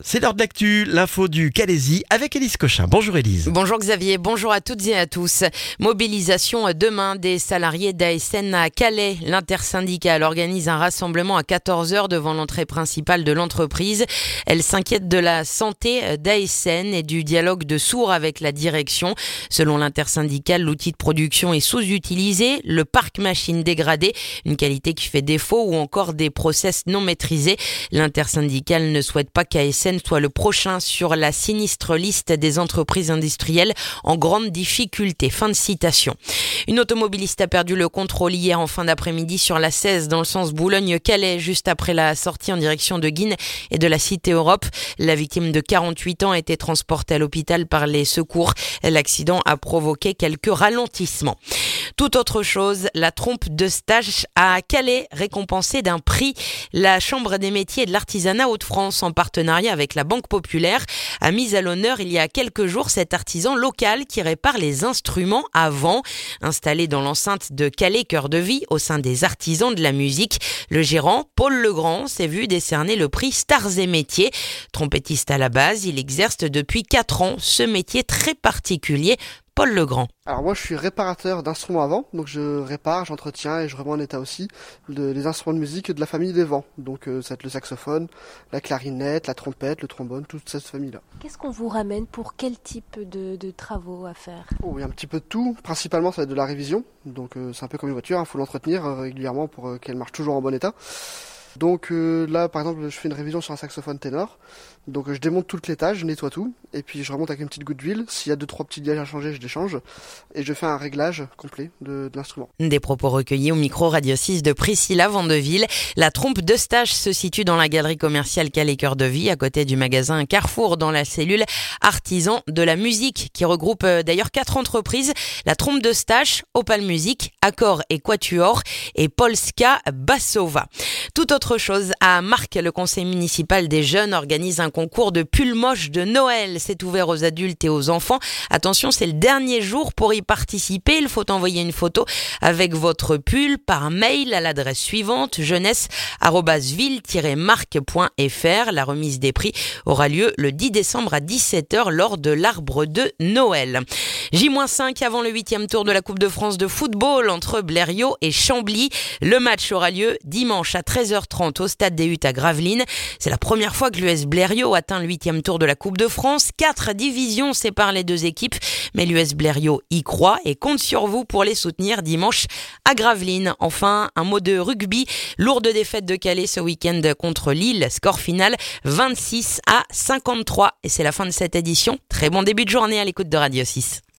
C'est l'heure de l'actu, l'info du Calaisis avec Élise Cochin. Bonjour Élise. Bonjour Xavier, bonjour à toutes et à tous. Mobilisation demain des salariés d'ASN à Calais. L'intersyndicale organise un rassemblement à 14h devant l'entrée principale de l'entreprise. Elle s'inquiète de la santé d'ASN et du dialogue de sourds avec la direction. Selon l'intersyndicale, l'outil de production est sous-utilisé, le parc machine dégradé, une qualité qui fait défaut ou encore des process non maîtrisés. L'intersyndicale ne souhaite pas qu'ASN soit le prochain sur la sinistre liste des entreprises industrielles en grande difficulté. Fin de citation. Une automobiliste a perdu le contrôle hier en fin d'après-midi sur la 16 dans le sens Boulogne-Calais, juste après la sortie en direction de Guînes et de la Cité Europe. La victime de 48 ans a été transportée à l'hôpital par les secours. L'accident a provoqué quelques ralentissements. Tout autre chose, la trompe de stage à Calais, récompensée d'un prix. La Chambre des métiers et de l'artisanat Hauts-de-France, en partenariat avec la Banque Populaire, a mis à l'honneur il y a quelques jours cet artisan local qui répare les instruments à vent. Installé dans l'enceinte de Calais Cœur de Vie, au sein des artisans de la musique, le gérant, Paul Legrand, s'est vu décerner le prix Stars et Métiers. Trompettiste à la base, il exerce depuis 4 ans ce métier très particulier. Paul Legrand. Alors moi je suis réparateur d'instruments à vent, donc je répare, j'entretiens et je remets en état aussi les instruments de musique de la famille des vents. Donc ça va être le saxophone, la clarinette, la trompette, le trombone, toute cette famille-là. Qu'est-ce qu'on vous ramène pour quel type de travaux à faire ? Il y a un petit peu de tout, principalement ça va être de la révision, donc c'est un peu comme une voiture, faut l'entretenir régulièrement pour qu'elle marche toujours en bon état. Donc là par exemple je fais une révision sur un saxophone ténor, donc je démonte tout l'étage, je nettoie tout et puis je remonte avec une petite goutte d'huile, s'il y a 2-3 petits lièges à changer je les change et je fais un réglage complet de l'instrument. Des propos recueillis au micro Radio 6 de Priscilla Vandeville. La trompe de stage se situe dans la galerie commerciale Calais Cœur de Vie, à côté du magasin Carrefour, dans la cellule artisan de la musique qui regroupe d'ailleurs 4 entreprises, la trompe de stage, Opal Music, Accor et Quatuor et Polska Bassova. Tout autre chose, à Marques, le conseil municipal des jeunes organise un concours de pulls moches de Noël. C'est ouvert aux adultes et aux enfants. Attention, c'est le dernier jour pour y participer. Il faut envoyer une photo avec votre pull par mail à l'adresse suivante, jeunesse@ville-marque.fr. La remise des prix aura lieu le 10 décembre à 17h lors de l'arbre de Noël. J-5 avant le 8e tour de la Coupe de France de football entre Blériot et Chambly. Le match aura lieu dimanche à 13h30 au stade des Huttes à Gravelines. C'est la première fois que l'US Blériot atteint le 8e tour de la Coupe de France. 4 divisions séparent les deux équipes, mais l'US Blériot y croit et compte sur vous pour les soutenir dimanche à Gravelines. Enfin, un mot de rugby. Lourde défaite de Calais ce week-end contre Lille. Score final 26-53. Et c'est la fin de cette édition. Très bon début de journée à l'écoute de Radio 6.